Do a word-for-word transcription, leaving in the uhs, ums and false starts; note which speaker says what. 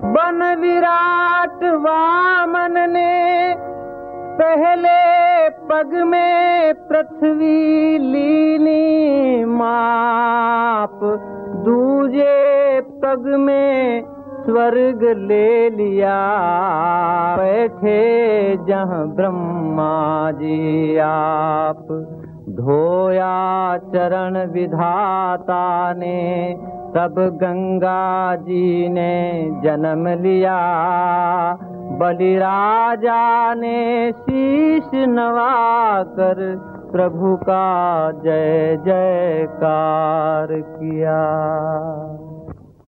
Speaker 1: बन विराट वामन ने पहले पग में पृथ्वी लीनी माप, दूजे पग में स्वर्ग ले लिया, बैठे जहाँ ब्रह्मा जी आप। धोया चरण विधाता ने तब गंगा जी ने जन्म लिया, बलि राजा ने शीश नवाकर प्रभु का जय जयकार किया।